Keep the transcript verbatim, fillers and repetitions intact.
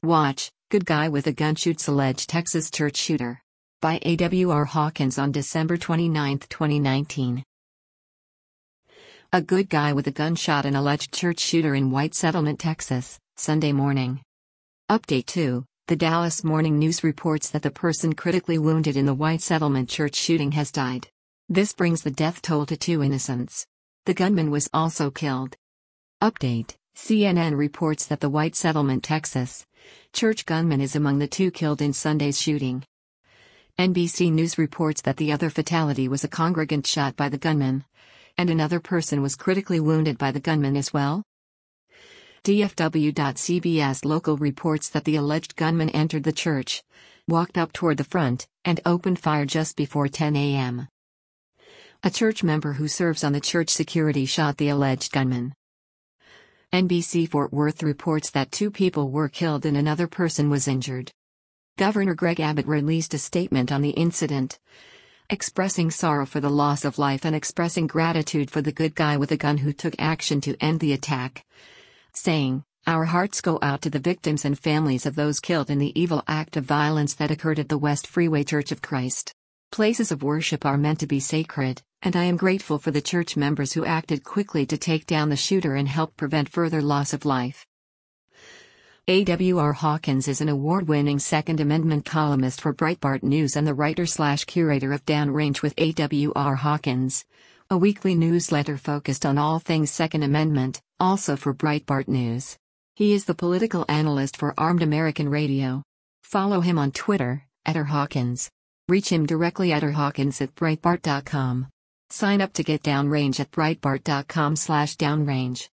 Watch, Good Guy with a Gun Shoots Alleged Texas Church Shooter. By A W R Hawkins on December twenty-ninth, twenty nineteen. A good guy with a gun shot an alleged church shooter in White Settlement, Texas, Sunday morning. Update two. The Dallas Morning News reports that the person critically wounded in the White Settlement church shooting has died. This brings the death toll to two innocents. The gunman was also killed. Update. C N N reports that the White Settlement, Texas, church gunman is among the two killed in Sunday's shooting. N B C News reports that the other fatality was a congregant shot by the gunman, and another person was critically wounded by the gunman as well. D F W dot C B S Local reports that the alleged gunman entered the church, walked up toward the front, and opened fire just before ten a m A church member who serves on the church security shot the alleged gunman. N B C Fort Worth reports that two people were killed and another person was injured. Governor Greg Abbott released a statement on the incident, expressing sorrow for the loss of life and expressing gratitude for the good guy with a gun who took action to end the attack, saying, "Our hearts go out to the victims and families of those killed in the evil act of violence that occurred at the West Freeway Church of Christ. Places of worship are meant to be sacred, and I am grateful for the church members who acted quickly to take down the shooter and help prevent further loss of life." A W R Hawkins is an award-winning Second Amendment columnist for Breitbart News and the writer-slash-curator of Downrange with A W R Hawkins, a weekly newsletter focused on all things Second Amendment, also for Breitbart News. He is the political analyst for Armed American Radio. Follow him on Twitter, at rhawkins. Reach him directly at rhawkins at breitbart dot com. Sign up to get Downrange at breitbart dot com slash downrange.